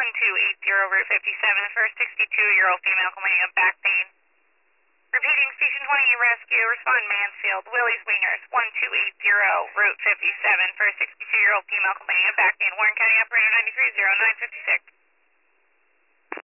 Route 57 for a 62-year-old female complaining of back pain. Repeating, Station 20 Rescue, respond Mansfield, Willie's Wieners, 1280 Route 57 for a 62-year-old female complaining of back pain. Warren County Operator 930956.